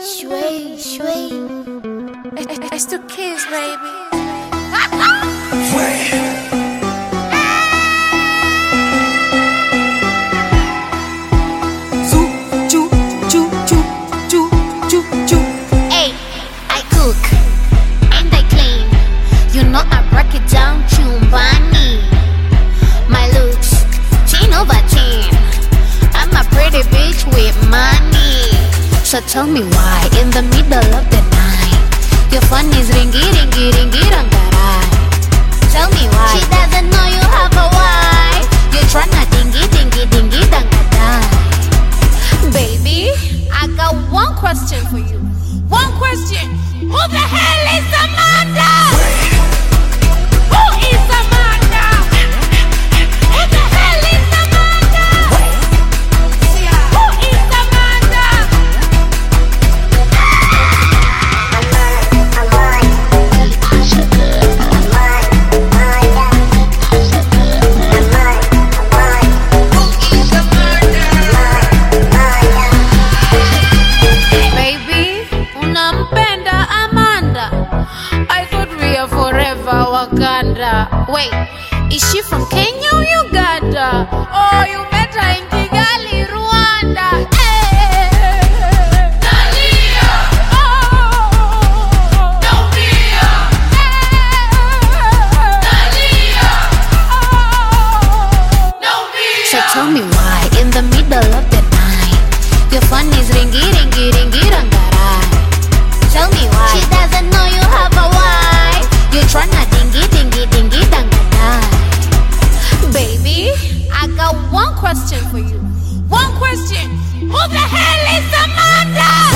Shui, shui. It's to kiss, baby. Hey, I cook and I clean. You know I break it down, chumbani. My looks, chin over chin. I'm a pretty bitch with money. So tell me why in the middle of the night your phone is ringy, ringy, ringy, rangarai. Tell me why she doesn't know you have a wife. You're tryna dingy, dingy, dingy, dangadai. Baby, I got one question for you. One question. Who the hell is Amanda? Who is Amanda? Who the hell is Amanda? Who is Amanda? Baby, unampenda Amanda? I thought we are forever Wakanda. Wait, is she from Kenya or Uganda? Oh, you met her in Kigali, Rwanda. Hey. Nalia. Oh. Nalia. Nalia. Oh. Nalia. So tell me why in the middle of the night your phone is ringy, ringy, ringy, rangarai. Tell me why she doesn't know you have a wife. You're tryna dingy, dingy, dingy, dangadai. Baby, I got one question for you. One question. Who the hell is Amanda?